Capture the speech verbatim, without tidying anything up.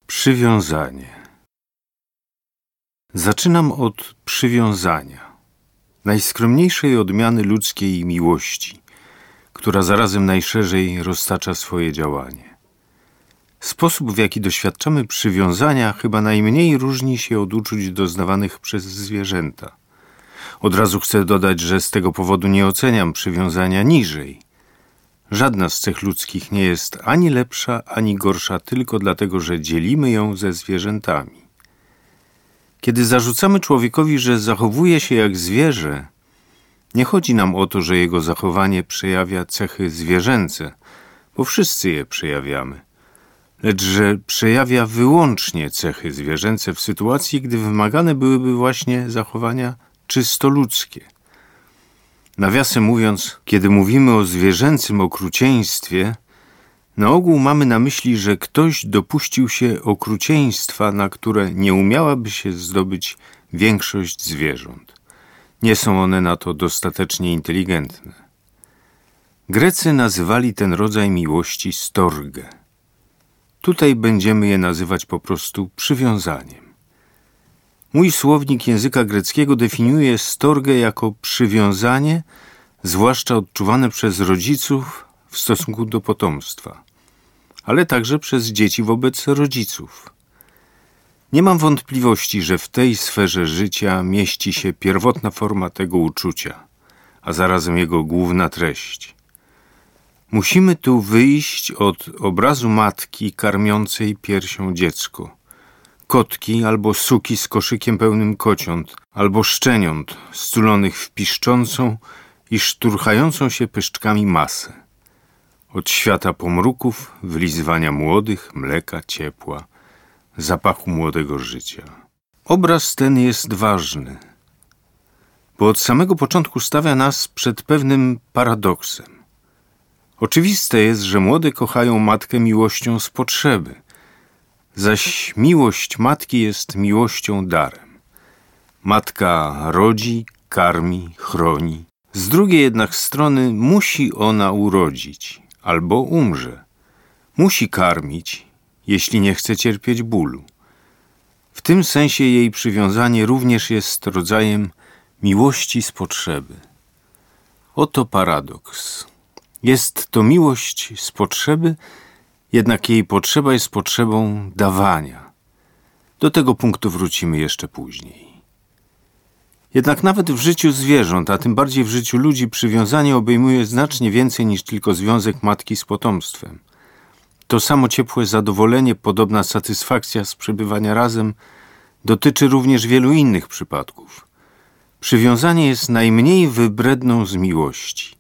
Przywiązanie. Zaczynam od przywiązania, najskromniejszej odmiany ludzkiej miłości, która zarazem najszerzej roztacza swoje działanie. Sposób, w jaki doświadczamy przywiązania, chyba najmniej różni się od uczuć doznawanych przez zwierzęta. Od razu chcę dodać, że z tego powodu nie oceniam przywiązania niżej. Żadna z cech ludzkich nie jest ani lepsza, ani gorsza tylko dlatego, że dzielimy ją ze zwierzętami. Kiedy zarzucamy człowiekowi, że zachowuje się jak zwierzę, nie chodzi nam o to, że jego zachowanie przejawia cechy zwierzęce, bo wszyscy je przejawiamy, lecz że przejawia wyłącznie cechy zwierzęce w sytuacji, gdy wymagane byłyby właśnie zachowania czysto ludzkie. Nawiasem mówiąc, kiedy mówimy o zwierzęcym okrucieństwie, na ogół mamy na myśli, że ktoś dopuścił się okrucieństwa, na które nie umiałaby się zdobyć większość zwierząt. Nie są one na to dostatecznie inteligentne. Grecy nazywali ten rodzaj miłości storge. Tutaj będziemy je nazywać po prostu przywiązaniem. Mój słownik języka greckiego definiuje storgę jako przywiązanie, zwłaszcza odczuwane przez rodziców w stosunku do potomstwa, ale także przez dzieci wobec rodziców. Nie mam wątpliwości, że w tej sferze życia mieści się pierwotna forma tego uczucia, a zarazem jego główna treść. Musimy tu wyjść od obrazu matki karmiącej piersią dziecko, kotki albo suki z koszykiem pełnym kociąt, albo szczeniąt sculonych w piszczącą i szturchającą się pyszczkami masę. Od świata pomruków, wylizywania młodych, mleka, ciepła, zapachu młodego życia. Obraz ten jest ważny, bo od samego początku stawia nas przed pewnym paradoksem. Oczywiste jest, że młode kochają matkę miłością z potrzeby, zaś miłość matki jest miłością darem. Matka rodzi, karmi, chroni. Z drugiej jednak strony musi ona urodzić albo umrze. Musi karmić, jeśli nie chce cierpieć bólu. W tym sensie jej przywiązanie również jest rodzajem miłości z potrzeby. Oto paradoks. Jest to miłość z potrzeby, jednak jej potrzeba jest potrzebą dawania. Do tego punktu wrócimy jeszcze później. Jednak nawet w życiu zwierząt, a tym bardziej w życiu ludzi, przywiązanie obejmuje znacznie więcej niż tylko związek matki z potomstwem. To samo ciepłe zadowolenie, podobna satysfakcja z przebywania razem dotyczy również wielu innych przypadków. Przywiązanie jest najmniej wybredną z miłości.